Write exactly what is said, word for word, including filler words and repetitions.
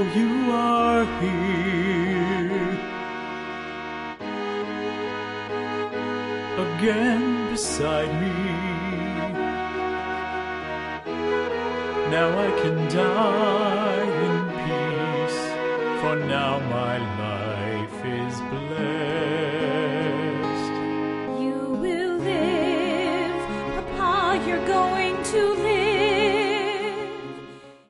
you are here again beside me. Now I can die in peace, for now my life is blessed.